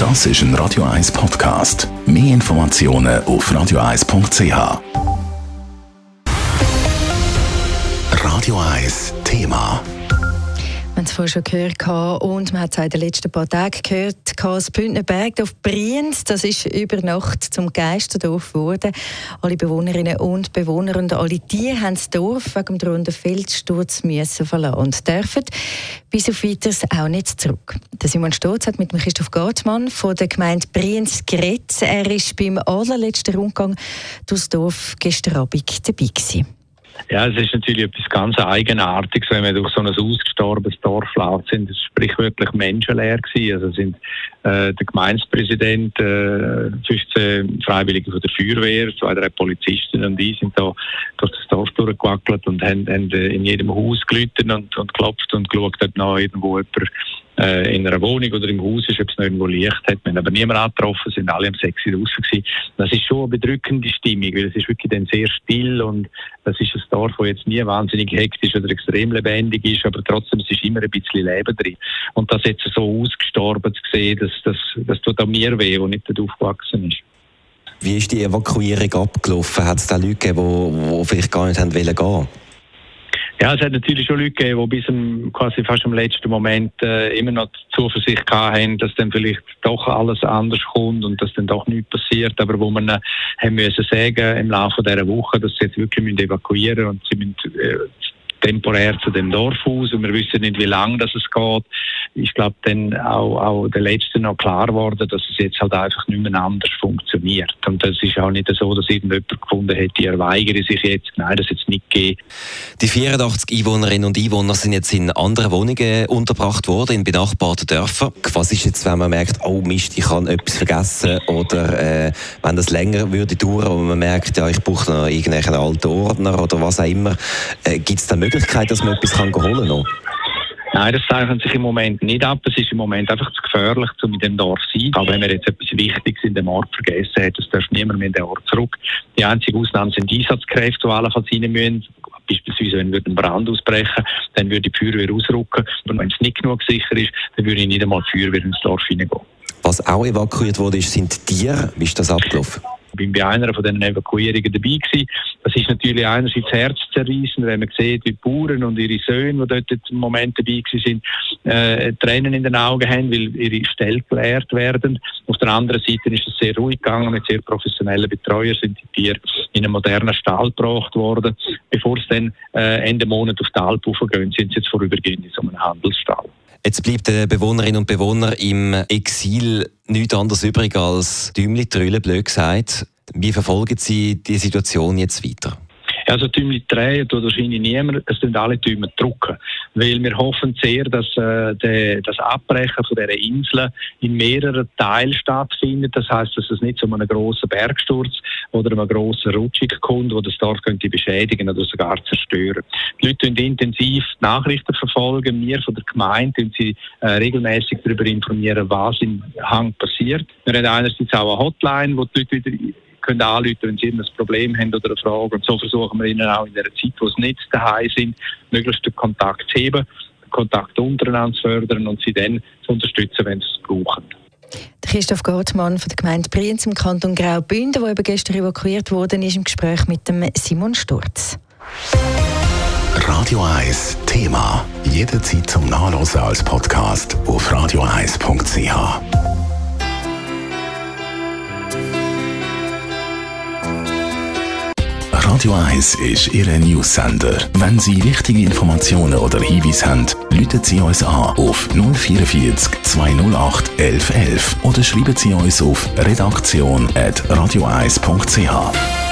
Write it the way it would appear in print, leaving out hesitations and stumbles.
Das ist ein Radio 1 Podcast. Mehr Informationen auf radio1.ch. Radio 1 Thema. Wir haben es vorhin schon gehört und man hat es auch in den letzten paar Tagen gehört, das Bündner Bergdorf Brienz, das ist über Nacht zum Geisterdorf geworden. Alle Bewohnerinnen und Bewohner und alle Tiere haben das Dorf wegen dem drohenden Felssturz müssen verlassen und dürfen bis auf Weiteres auch nicht zurück. Der Simon Stotz hat mit dem Christoph Gartmann von der Gemeinde Brienz geredet. Er war beim allerletzten Rundgang durchs Dorf gestern Abend dabei gewesen. Ja, es ist natürlich etwas ganz Eigenartiges, wenn man durch so ein ausgestorbenes Dorf läuft. Sind es sprichwörtlich menschenleer gewesen. Also sind der Gemeindepräsident, 15 Freiwillige von der Feuerwehr, 2-3 Polizisten und ich sind da durch das Dorf durchgewackelt und haben in jedem Haus geläutet und geklopft und geschaut, ob noch irgendwo jemand in einer Wohnung oder im Haus ist, ob es noch irgendwo Licht hat. Wir haben aber niemanden angetroffen, sind alle um 6 Uhr draussen gewesen. Das ist schon eine bedrückende Stimmung, weil es ist wirklich dann sehr still und das ist ein Dorf, das jetzt nie wahnsinnig hektisch oder extrem lebendig ist, aber trotzdem es ist immer ein bisschen Leben drin. Und das jetzt so ausgestorben zu sehen, das tut auch mir weh, der nicht dort aufgewachsen ist. Wie ist die Evakuierung abgelaufen? Hat es da Leute gegeben, die vielleicht gar nicht gehen wollten? Ja, es hat natürlich schon Leute gegeben, die bis quasi fast im letzten Moment immer noch die Zuversicht hatten, dass dann vielleicht doch alles anders kommt und dass dann doch nichts passiert. Aber wo man haben müssen sagen im Laufe dieser Woche, dass sie jetzt wirklich evakuieren und sie müssen temporär zu dem Dorfhaus und wir wissen nicht, wie lange das es geht. Ich glaube, dann auch der Letzte noch klar geworden, dass es jetzt halt einfach nicht mehr anders funktioniert. Und das ist auch nicht so, dass irgendjemand gefunden hat, die weigere sich jetzt. Nein, das jetzt nicht geht. Die 84 Einwohnerinnen und Einwohner sind jetzt in anderen Wohnungen untergebracht worden, in benachbarten Dörfern. Was ist jetzt, wenn man merkt, oh Mist, ich habe etwas vergessen oder wenn das länger würde dauern und man merkt, ja, ich brauche noch irgendeinen alten Ordner oder was auch immer, gibt es da Möglichkeit, dass man etwas holen kann? Nein, das zeichnet sich im Moment nicht ab. Es ist im Moment einfach zu gefährlich, um in dem Dorf zu sein. Aber wenn man jetzt etwas Wichtiges in dem Ort vergessen hat, das darf niemand mehr in den Ort zurück. Die einzige Ausnahme sind die Einsatzkräfte, die allenfalls rein müssen. Beispielsweise, wenn ein Brand ausbrechen, dann würde die Feuerwehr ausrücken. Und wenn es nicht genug sicher ist, dann würde nicht einmal die Feuerwehr ins Dorf hineingehen. Was auch evakuiert wurde, sind Tiere. Wie ist das abgelaufen? Ich bin bei einer von diesen Evakuierungen dabei gewesen. Das ist natürlich einerseits herzzerreißend, wenn man sieht, wie die Bauern und ihre Söhne, die dort im Moment dabei sind, Tränen in den Augen haben, weil ihre Ställe geleert werden. Auf der anderen Seite ist es sehr ruhig gegangen, mit sehr professionellen Betreuern sind die Tiere in einen modernen Stall gebracht worden. Bevor es dann Ende Monat auf die Alp raufgehen, sind sie jetzt vorübergehend in so einem Handelsstall. Jetzt bleibt den Bewohnerinnen und Bewohnern im Exil nichts anderes übrig als Däumli trüllen, blöd gesagt. Wie verfolgen Sie die Situation jetzt weiter? Also Däumli drehen tut wahrscheinlich niemand, es tun alle Däume drucken. Weil wir hoffen sehr, dass das Abbrechen von dieser Insel in mehreren Teilen stattfindet. Das heisst, dass es nicht zu einem grossen Bergsturz oder einem grossen Rutschung kommt, wo das Dorf könnte beschädigen oder sogar zerstören. Die Leute intensiv die Nachrichten verfolgen. Wir von der Gemeinde und sie regelmäßig darüber informieren, was im Hang passiert. Wir haben einerseits auch eine Hotline, wo die Leute wieder können anrufen, wenn sie ein Problem haben oder eine Frage. Und so versuchen wir ihnen auch in der Zeit, wo sie nicht daheim sind, möglichst den Kontakt zu heben, den Kontakt untereinander zu fördern und sie dann zu unterstützen, wenn sie es brauchen. Christoph Gartmann von der Gemeinde Brienz im Kanton Graubünden, der eben gestern evakuiert worden ist, im Gespräch mit dem Simon Sturz. Radio 1 Thema. Jederzeit zum Nachlesen als Podcast auf radio1.ch. Radio 1 ist Ihr News-Sender. Wenn Sie wichtige Informationen oder Hinweise haben, rufen Sie uns an auf 044 208 1111 oder schreiben Sie uns auf redaktion@radio1.ch.